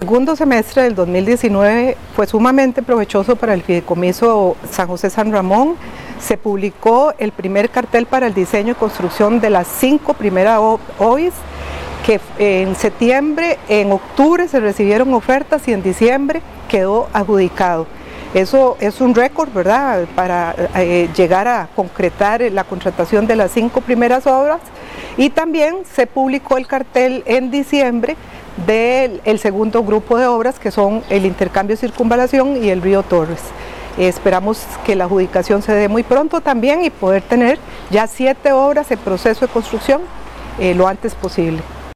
El segundo semestre del 2019 fue sumamente provechoso para el Fideicomiso San José San Ramón. Se publicó el primer cartel para el diseño y construcción de las 5 primeras OIS, que en septiembre, en octubre se recibieron ofertas y en diciembre quedó adjudicado. Eso es un récord, ¿verdad?, para llegar a concretar la contratación de las 5 primeras obras, y también se publicó el cartel en diciembre del segundo grupo de obras, que son el intercambio Circunvalación y el río Torres. Esperamos que la adjudicación se dé muy pronto también y poder tener ya 7 obras en proceso de construcción lo antes posible.